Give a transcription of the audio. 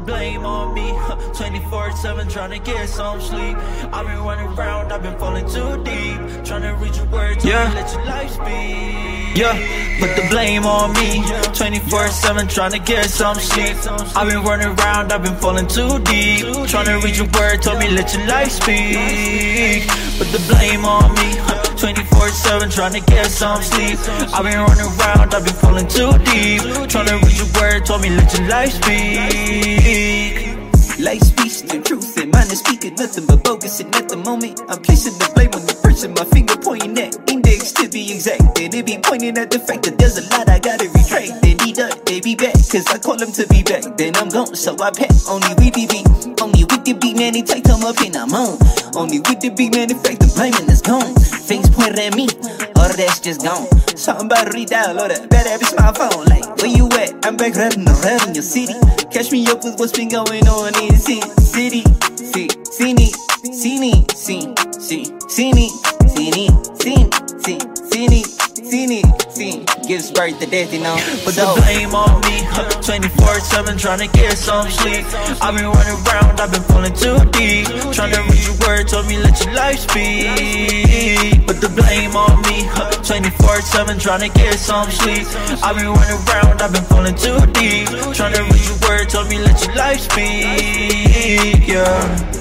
blame on me. 24/7 trying to get some sleep. I've been running around, I've been falling too deep. Trying to read your words, let your life speak. Yeah, put the blame on me. 24/7 trying to get some sleep. I've been running around, I've been falling too deep. Trying to read your words, told me let your life speak. Put the blame on me. 24/7 trying to get some sleep. I've been running around, I've been falling too deep. Trying to read your words, told me let your life speak. Life speaks the truth, and mine is speaking nothing but bogus. And at the moment, I'm placing the blame on the person my finger pointing at. Index to be exact, and it be pointing at the fact that there's a lot I gotta retract. They be done, they be back, cause I call them to be back. Then I'm gone, so I pack. Only with the beat, only with the beat, man, they take them up and I'm on. Only with the beat, man, the fact the blaming is gone. Face pointed at me, all that's just gone. Somebody re-download it, better have a smartphone. Like, where you at? I'm back rapping the rap in your city. Catch me up with what's been going on in the city. See me. Gives birth to death, you know. Put the blame on me. 24/7 trying to get some sleep. I've been running around, I've been falling too deep. Trying to read your words, told me let your life speak. Put the blame on me. 24/7 trying to get some sleep. I've been running around, I've been falling too deep. Trying to read your words, told me let your life speak. Yeah.